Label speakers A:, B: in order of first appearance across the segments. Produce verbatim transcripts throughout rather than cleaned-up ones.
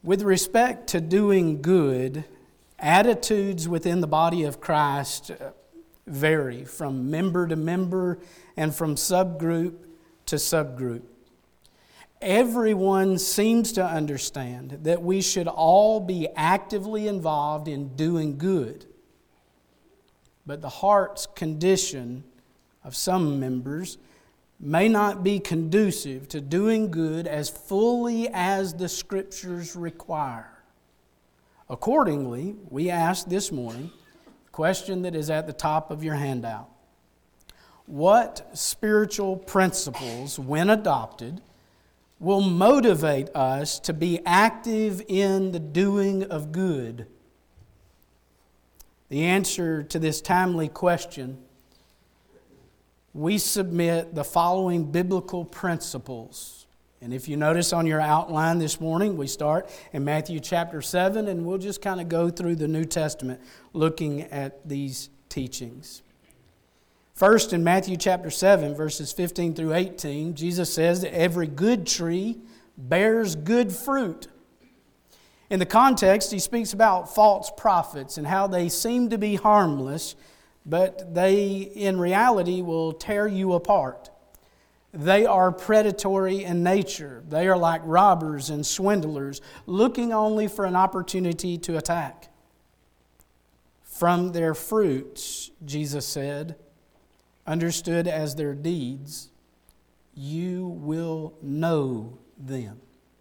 A: With respect to doing good, attitudes within the body of Christ vary from member to member and from subgroup to subgroup. Everyone seems to understand that we should all be actively involved in doing good. But the heart's condition of some members may not be conducive to doing good as fully as the Scriptures require. Accordingly, we ask this morning the question that is at the top of your handout. What spiritual principles, when adopted, will motivate us to be active in the doing of good? The answer to this timely question, we submit the following biblical principles. And if you notice on your outline this morning, we start in Matthew chapter seven, and we'll just kind of go through the New Testament looking at these teachings. First, in Matthew chapter seven, verses fifteen through eighteen, Jesus says that every good tree bears good fruit. In the context, he speaks about false prophets and how they seem to be harmless, but they, in reality, will tear you apart. They are predatory in nature. They are like robbers and swindlers, looking only for an opportunity to attack. From their fruits, Jesus said, understood as their deeds, you will know them.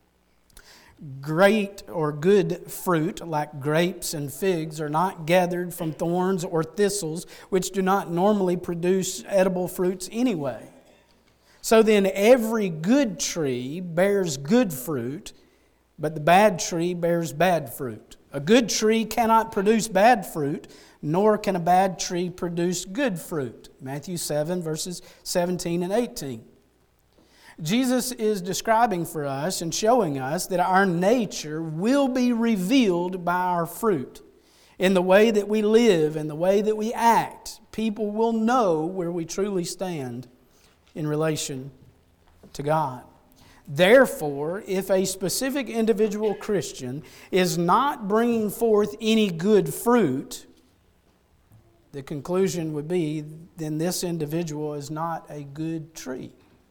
A: Great or good fruit, like grapes and figs, are not gathered from thorns or thistles, which do not normally produce edible fruits anyway. So then every good tree bears good fruit, but the bad tree bears bad fruit. A good tree cannot produce bad fruit, nor can a bad tree produce good fruit. Matthew seven, verses seventeen and eighteen. Jesus is describing for us and showing us that our nature will be revealed by our fruit. In the way that we live, in the way that we act, people will know where we truly stand in relation to God. Therefore, if a specific individual Christian is not bringing forth any good fruit, the conclusion would be, then this individual is not a good tree.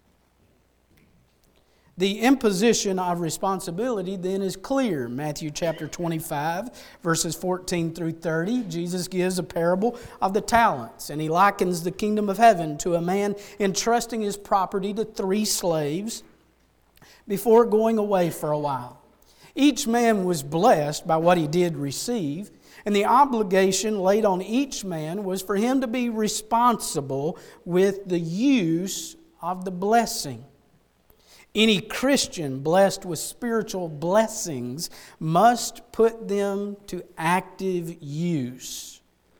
A: The imposition of responsibility then is clear. Matthew chapter twenty-five, verses fourteen through thirty, Jesus gives a parable of the talents, and he likens the kingdom of heaven to a man entrusting his property to three slaves before going away for a while. Each man was blessed by what he did receive, and the obligation laid on each man was for him to be responsible with the use of the blessing. Any Christian blessed with spiritual blessings must put them to active use.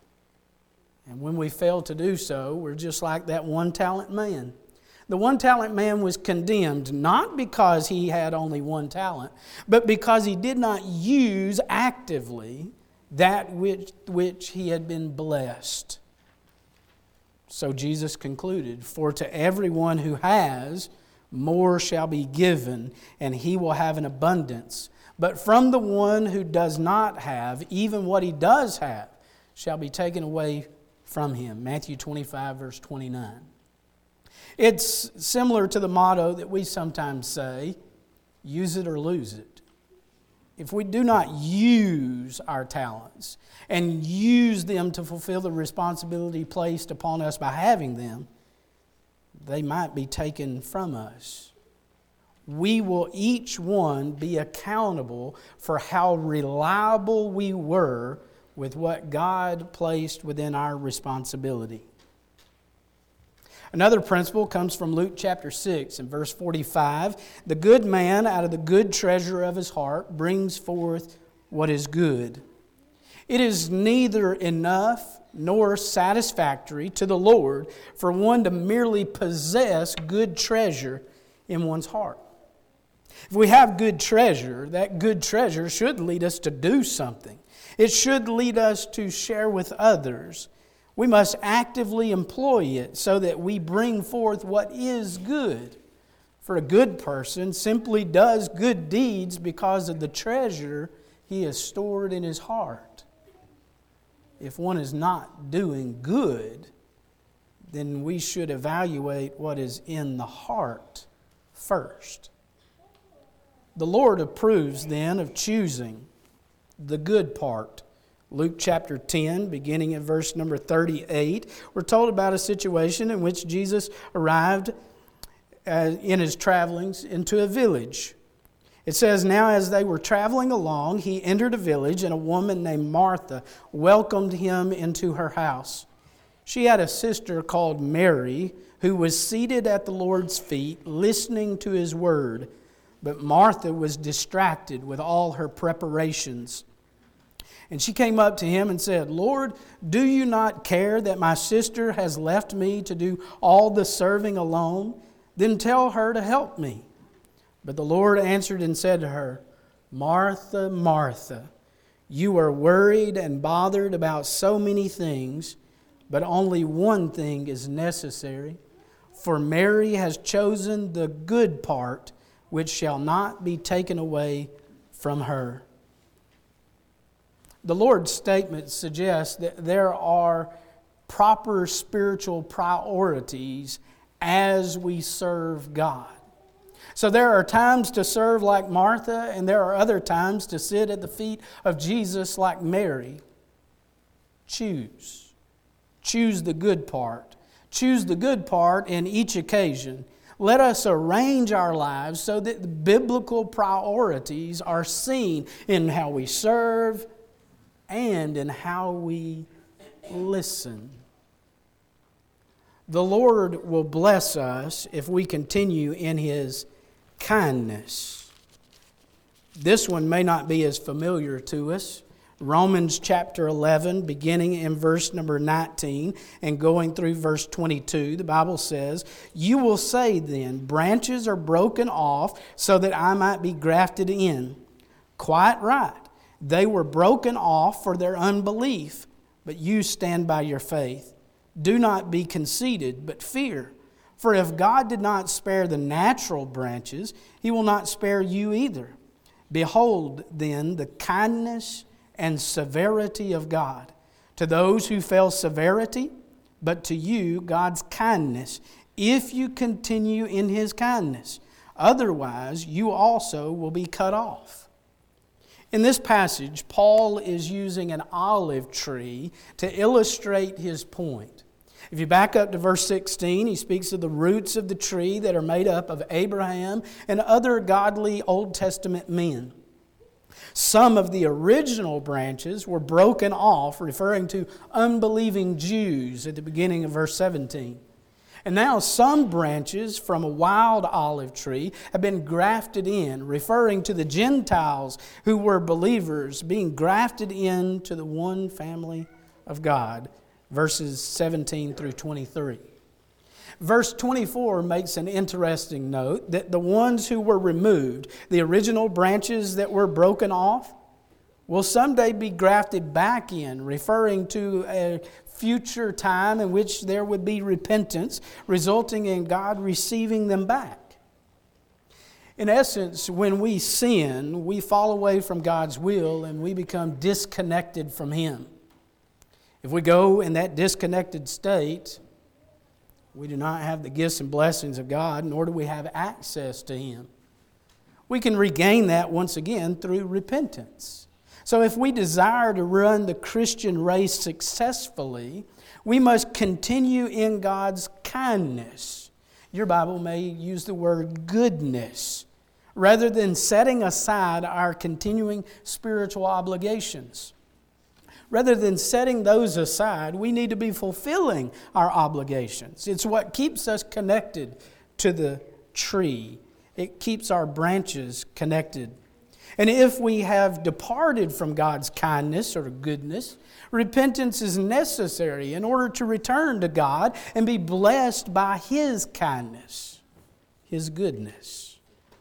A: And when we fail to do so, we're just like that one-talent man. The one-talent man was condemned not because he had only one talent, but because he did not use actively that which, which he had been blessed. So Jesus concluded, "For to everyone who has, more shall be given, and he will have an abundance. But from the one who does not have, even what he does have shall be taken away from him." Matthew twenty-five, verse twenty-nine. It's similar to the motto that we sometimes say, use it or lose it. If we do not use our talents and use them to fulfill the responsibility placed upon us by having them, they might be taken from us. We will each one be accountable for how reliable we were with what God placed within our responsibility. Another principle comes from Luke chapter six and verse forty-five. The good man out of the good treasure of his heart brings forth what is good. It is neither enough nor satisfactory to the Lord for one to merely possess good treasure in one's heart. If we have good treasure, that good treasure should lead us to do something. It should lead us to share with others. We must actively employ it so that we bring forth what is good for a good person simply does good deeds because of the treasure he has stored in his heart. If one is not doing good, then we should evaluate what is in the heart first. The Lord approves then of choosing the good part. Luke chapter ten, beginning in verse number thirty-eight, we're told about a situation in which Jesus arrived uh, in his travelings into a village. It says, "Now as they were traveling along, he entered a village, and a woman named Martha welcomed him into her house. She had a sister called Mary, who was seated at the Lord's feet, listening to his word. But Martha was distracted with all her preparations. And she came up to him and said, 'Lord, do you not care that my sister has left me to do all the serving alone? Then tell her to help me.' But the Lord answered and said to her, 'Martha, Martha, you are worried and bothered about so many things, but only one thing is necessary. For Mary has chosen the good part, which shall not be taken away from her.'" The Lord's statement suggests that there are proper spiritual priorities as we serve God. So there are times to serve like Martha, and there are other times to sit at the feet of Jesus like Mary. Choose. Choose the good part. Choose the good part in each occasion. Let us arrange our lives so that the biblical priorities are seen in how we serve and in how we listen. The Lord will bless us if we continue in His kindness. This one may not be as familiar to us. Romans chapter eleven, beginning in verse number nineteen and going through verse twenty-two, the Bible says, "You will say then, branches are broken off so that I might be grafted in. Quite right. They were broken off for their unbelief, but you stand by your faith. Do not be conceited, but fear. For if God did not spare the natural branches, He will not spare you either. Behold then the kindness and severity of God. To those who fell severity, but to you God's kindness, if you continue in His kindness. Otherwise you also will be cut off." In this passage, Paul is using an olive tree to illustrate his point. If you back up to verse sixteen, he speaks of the roots of the tree that are made up of Abraham and other godly Old Testament men. Some of the original branches were broken off, referring to unbelieving Jews at the beginning of verse seventeen. And now some branches from a wild olive tree have been grafted in, referring to the Gentiles who were believers being grafted into the one family of God. Verses seventeen through twenty-three. Verse twenty-four makes an interesting note that the ones who were removed, the original branches that were broken off, will someday be grafted back in, referring to a future time in which there would be repentance, resulting in God receiving them back. In essence, when we sin, we fall away from God's will and we become disconnected from Him. If we go in that disconnected state, we do not have the gifts and blessings of God, nor do we have access to Him. We can regain that once again through repentance. So if we desire to run the Christian race successfully, we must continue in God's kindness. Your Bible may use the word goodness, rather than setting aside our continuing spiritual obligations. Rather than setting those aside, we need to be fulfilling our obligations. It's what keeps us connected to the tree. It keeps our branches connected. And if we have departed from God's kindness or goodness, repentance is necessary in order to return to God and be blessed by His kindness, His goodness.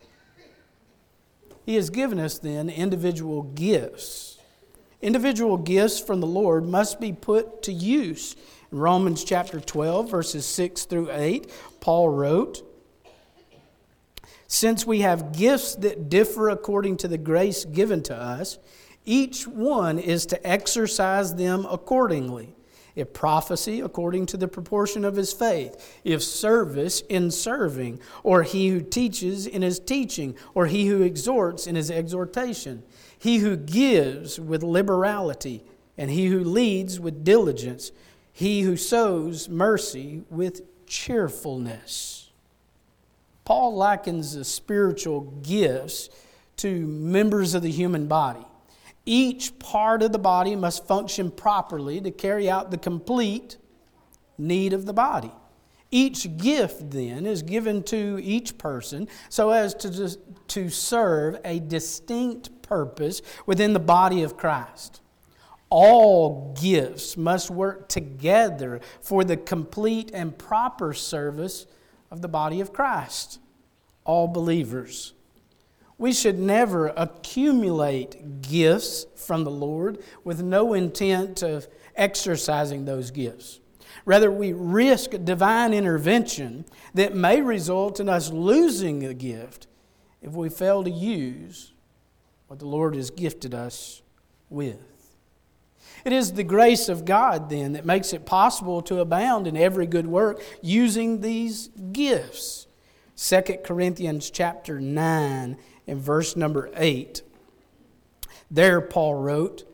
A: He has given us then individual gifts. Individual gifts from the Lord must be put to use. In Romans chapter twelve, verses six through eight, Paul wrote, Since we have gifts that differ according to the grace given to us, each one is to exercise them accordingly. If prophecy, according to the proportion of his faith. If service, in serving. Or he who teaches, in his teaching. Or he who exhorts, in his exhortation. He who gives, with liberality. And he who leads, with diligence. He who sows mercy, with cheerfulness. Paul likens the spiritual gifts to members of the human body. Each part of the body must function properly to carry out the complete need of the body. Each gift, then, is given to each person so as to, to serve a distinct purpose within the body of Christ. All gifts must work together for the complete and proper service of the body of Christ. All believers. We should never accumulate gifts from the Lord with no intent of exercising those gifts. Rather, we risk divine intervention that may result in us losing a gift if we fail to use what the Lord has gifted us with. It is the grace of God, then, that makes it possible to abound in every good work using these gifts. Second Corinthians chapter nine in verse number eight. There Paul wrote,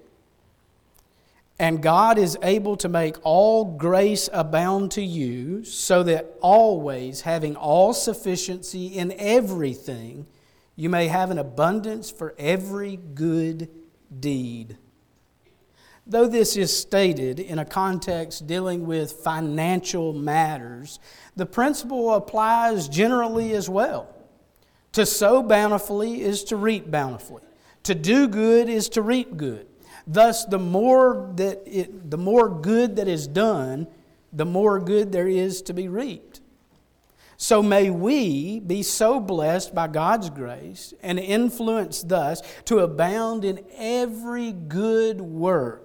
A: "And God is able to make all grace abound to you, so that always, having all sufficiency in everything, you may have an abundance for every good deed." Though this is stated in a context dealing with financial matters, the principle applies generally as well. To sow bountifully is to reap bountifully. To do good is to reap good. Thus, the more that it, the more good that is done, the more good there is to be reaped. So may we be so blessed by God's grace and influenced thus to abound in every good work.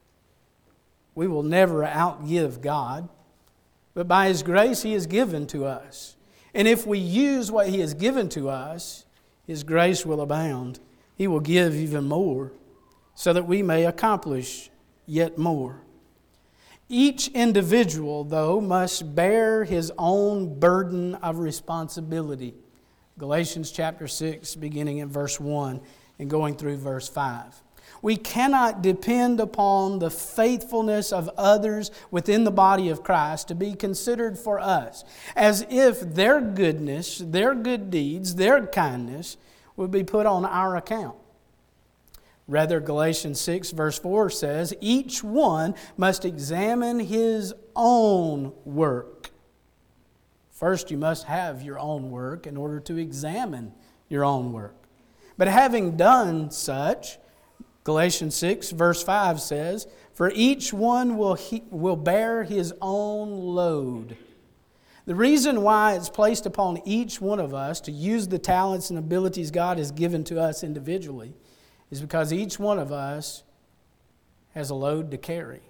A: We will never outgive God, but by His grace He has given to us. And if we use what He has given to us, His grace will abound. He will give even more, so that we may accomplish yet more. Each individual, though, must bear his own burden of responsibility. Galatians chapter six, beginning in verse one and going through verse five. We cannot depend upon the faithfulness of others within the body of Christ to be considered for us, as if their goodness, their good deeds, their kindness would be put on our account. Rather, Galatians six verse four says, each one must examine his own work. First, you must have your own work in order to examine your own work. But having done such, Galatians six verse five says, for each one will, he, will bear his own load. The reason why it's placed upon each one of us to use the talents and abilities God has given to us individually is because each one of us has a load to carry.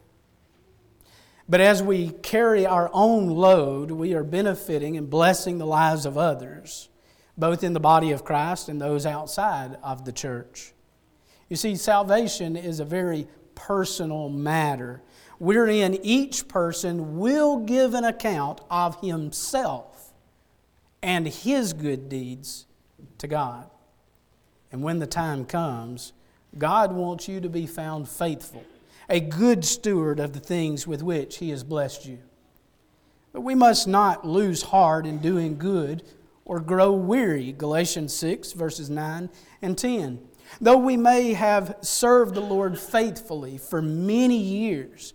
A: But as we carry our own load, we are benefiting and blessing the lives of others, both in the body of Christ and those outside of the church. You see, salvation is a very personal matter, wherein each person will give an account of himself and his good deeds to God. And when the time comes, God wants you to be found faithful, a good steward of the things with which He has blessed you. But we must not lose heart in doing good or grow weary. Galatians six verses nine and ten. Though we may have served the Lord faithfully for many years,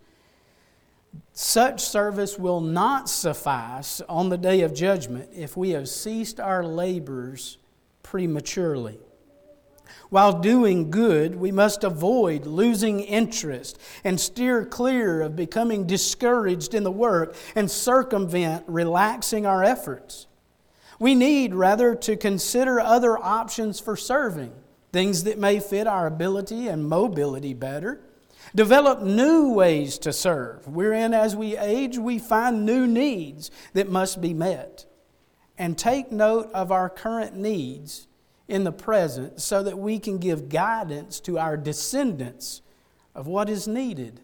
A: such service will not suffice on the day of judgment if we have ceased our labors prematurely. While doing good, we must avoid losing interest and steer clear of becoming discouraged in the work and circumvent relaxing our efforts. We need, rather, to consider other options for serving, things that may fit our ability and mobility better. Develop new ways to serve, wherein as we age, we find new needs that must be met. and take note of our current needs in the present so that we can give guidance to our descendants of what is needed.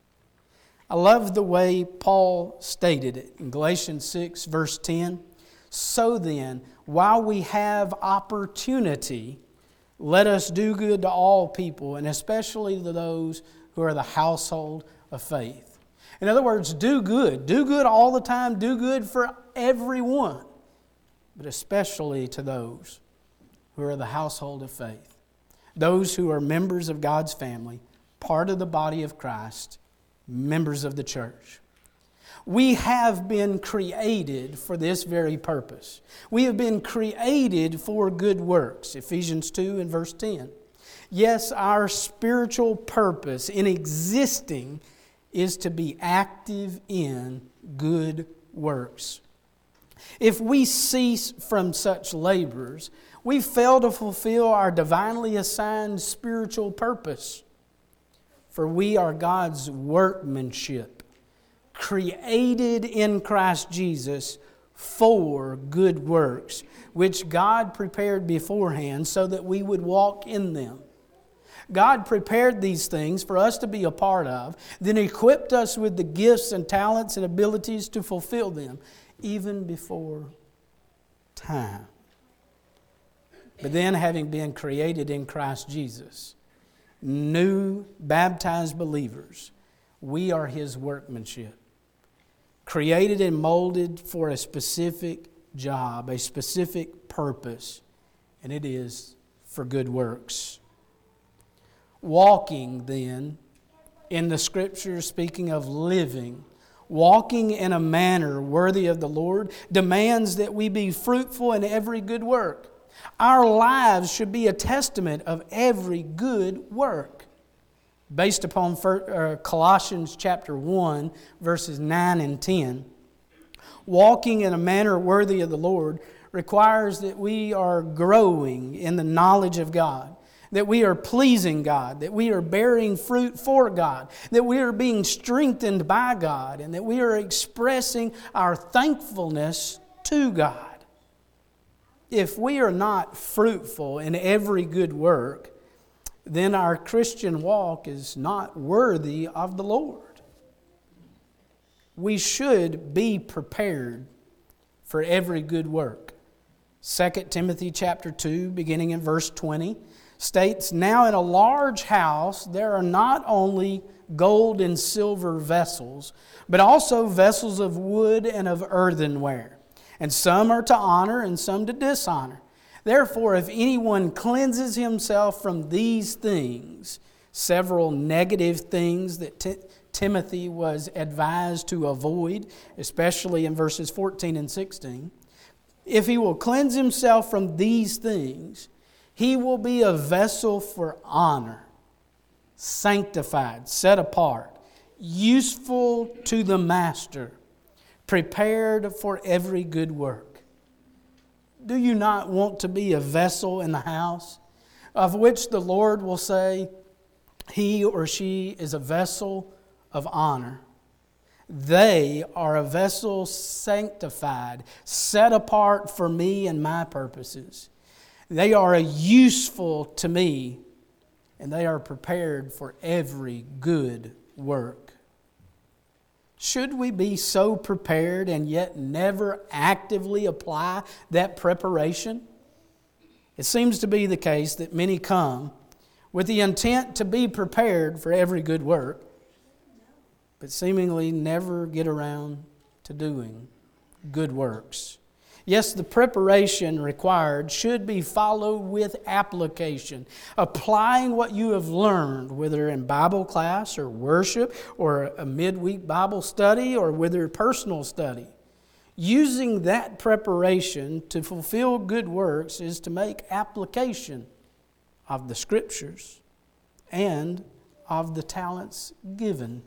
A: I love the way Paul stated it in Galatians six, verse ten. So then, while we have opportunity, let us do good to all people, and especially to those who are the household of faith. In other words, do good. Do good all the time. Do good for everyone, but especially to those who are the household of faith. Those who are members of God's family, part of the body of Christ, members of the church. We have been created for this very purpose. We have been created for good works. Ephesians two and verse ten. Yes, our spiritual purpose in existing is to be active in good works. If we cease from such labors, we fail to fulfill our divinely assigned spiritual purpose. For we are God's workmanship, created in Christ Jesus for good works, which God prepared beforehand so that we would walk in them. God prepared these things for us to be a part of, then equipped us with the gifts and talents and abilities to fulfill them, even before time. But then, having been created in Christ Jesus, new baptized believers, we are His workmanship, created and molded for a specific job, a specific purpose, and it is for good works. Walking, then, in the Scriptures, speaking of living, walking in a manner worthy of the Lord demands that we be fruitful in every good work. Our lives should be a testament of every good work. Based upon Colossians chapter one, verses nine and ten, walking in a manner worthy of the Lord requires that we are growing in the knowledge of God, that we are pleasing God, that we are bearing fruit for God, that we are being strengthened by God, and that we are expressing our thankfulness to God. If we are not fruitful in every good work, then our Christian walk is not worthy of the Lord. We should be prepared for every good work. Second Timothy chapter two, beginning in verse twenty, states, "Now in a large house there are not only gold and silver vessels, but also vessels of wood and of earthenware. And some are to honor and some to dishonor. Therefore, if anyone cleanses himself from these things," several negative things that T- Timothy was advised to avoid, especially in verses fourteen and sixteen, if he will cleanse himself from these things, he will be a vessel for honor, sanctified, set apart, useful to the master, prepared for every good work. Do you not want to be a vessel in the house of which the Lord will say, he or she is a vessel of honor? They are a vessel sanctified, set apart for me and my purposes. They are useful to me, and they are prepared for every good work. Should we be so prepared and yet never actively apply that preparation? It seems to be the case that many come with the intent to be prepared for every good work, but seemingly never get around to doing good works. Yes, the preparation required should be followed with application, applying what you have learned, whether in Bible class or worship or a midweek Bible study or whether personal study. Using that preparation to fulfill good works is to make application of the Scriptures and of the talents given.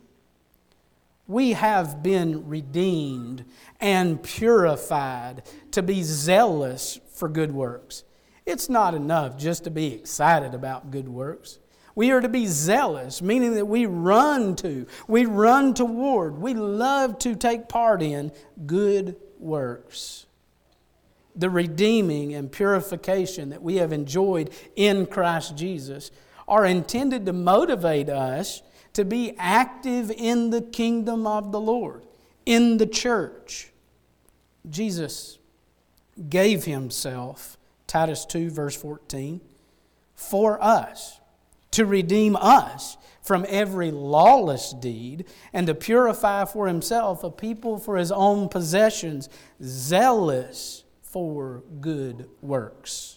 A: We have been redeemed and purified to be zealous for good works. It's not enough just to be excited about good works. We are to be zealous, meaning that we run to, we run toward, we love to take part in good works. the redeeming and purification that we have enjoyed in Christ Jesus, are intended to motivate us to be active in the kingdom of the Lord, in the church. Jesus gave Himself, Titus two, verse fourteen, for us, to redeem us from every lawless deed, and to purify for Himself a people for His own possessions, zealous for good works.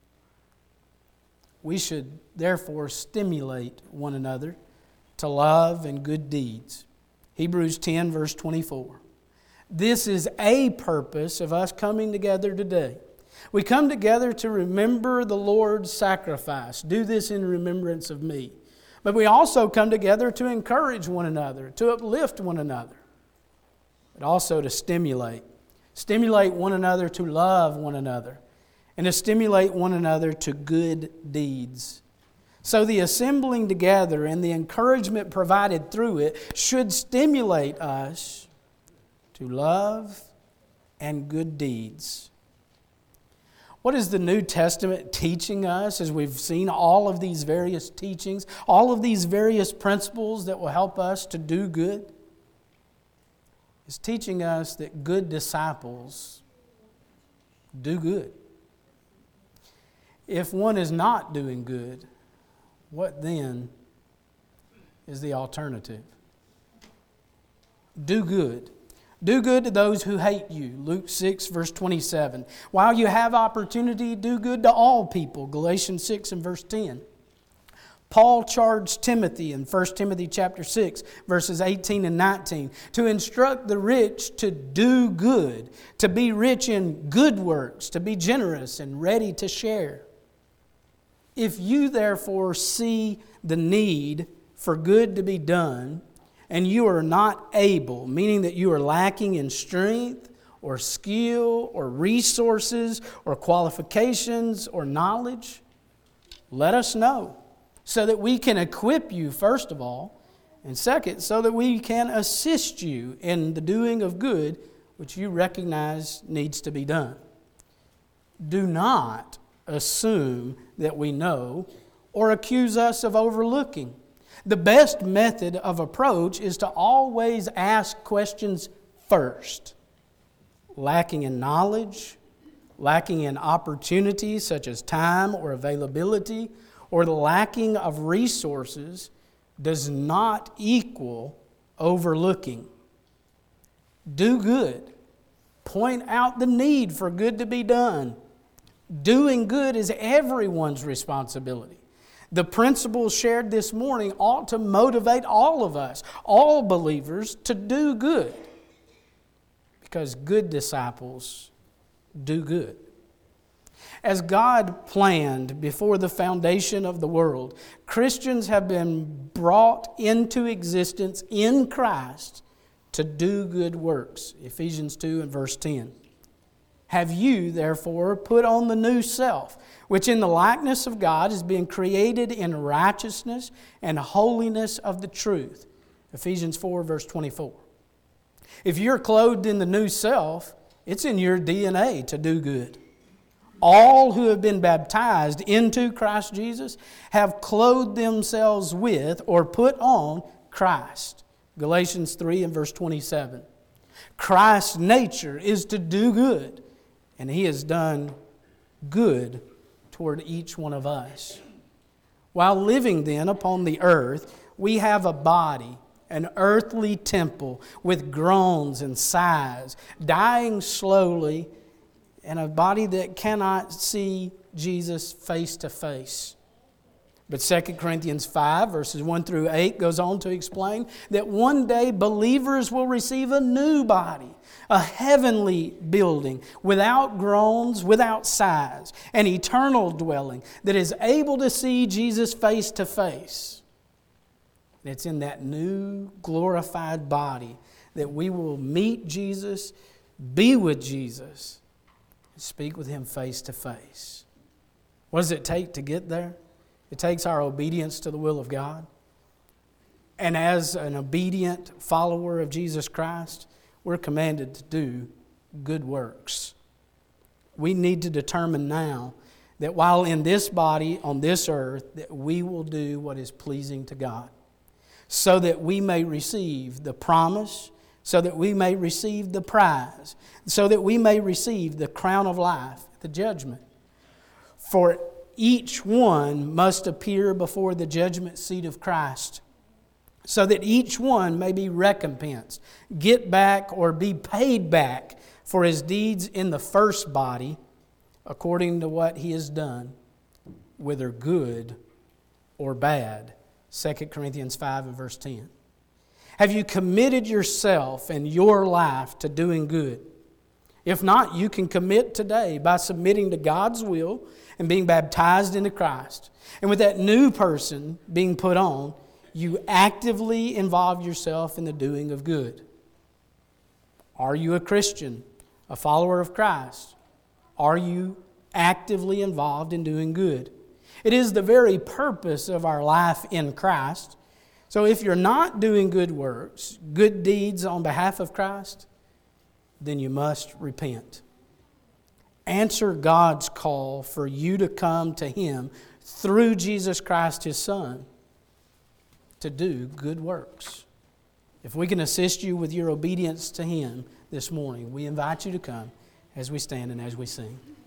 A: We should therefore stimulate one another to love and good deeds. Hebrews ten, verse twenty-four. This is a purpose of us coming together today. We come together to remember the Lord's sacrifice. Do this in remembrance of me. But we also come together to encourage one another, to uplift one another, but also to stimulate. Stimulate one another to love one another, and to stimulate one another to good deeds. So the assembling together and the encouragement provided through it should stimulate us to love and good deeds. What is the New Testament teaching us as we've seen all of these various teachings, all of these various principles that will help us to do good? It's teaching us that good disciples do good. If one is not doing good, what then is the alternative? Do good. Do good to those who hate you. Luke six, verse twenty-seven. While you have opportunity, do good to all people. Galatians six and verse ten. Paul charged Timothy in First Timothy chapter six, verses eighteen and nineteen, to instruct the rich to do good, to be rich in good works, to be generous and ready to share. If you therefore see the need for good to be done, and you are not able, meaning that you are lacking in strength or skill or resources or qualifications or knowledge, let us know so that we can equip you, first of all, and second, so that we can assist you in the doing of good which you recognize needs to be done. Do not assume that we know or accuse us of overlooking. The best method of approach is to always ask questions first. Lacking in knowledge, lacking in opportunities such as time or availability, or the lacking of resources does not equal overlooking. Do good. Point out the need for good to be done. Doing good is everyone's responsibility. The principles shared this morning ought to motivate all of us, all believers, to do good. Because good disciples do good. As God planned before the foundation of the world, Christians have been brought into existence in Christ to do good works. Ephesians two and verse ten. Have you, therefore, put on the new self, which in the likeness of God is being created in righteousness and holiness of the truth. Ephesians four, verse twenty-four. If you're clothed in the new self, it's in your D N A to do good. All who have been baptized into Christ Jesus have clothed themselves with or put on Christ. Galatians three and verse twenty-seven. Christ's nature is to do good, and He has done good toward each one of us. While living then upon the earth, we have a body, an earthly temple with groans and sighs, dying slowly, and a body that cannot see Jesus face to face. But Second Corinthians five, verses one through eight, goes on to explain that one day believers will receive a new body, a heavenly building, without groans, without sighs, an eternal dwelling that is able to see Jesus face to face. It's in that new glorified body that we will meet Jesus, be with Jesus, and speak with Him face to face. What does it take to get there? It takes our obedience to the will of God. And as an obedient follower of Jesus Christ, we're commanded to do good works. We need to determine now that while in this body, on this earth, that we will do what is pleasing to God, so that we may receive the promise, so that we may receive the prize, so that we may receive the crown of life, the judgment. For each one must appear before the judgment seat of Christ, so that each one may be recompensed, get back or be paid back for his deeds in the first body, according to what he has done, whether good or bad. Second Corinthians five and verse ten. Have you committed yourself and your life to doing good? If not, you can commit today by submitting to God's will and being baptized into Christ. And with that new person being put on, you actively involve yourself in the doing of good. Are you a Christian, a follower of Christ? Are you actively involved in doing good? It is the very purpose of our life in Christ. So if you're not doing good works, good deeds on behalf of Christ, then you must repent. Answer God's call for you to come to Him through Jesus Christ, His Son, to do good works. If we can assist you with your obedience to Him this morning, we invite you to come as we stand and as we sing.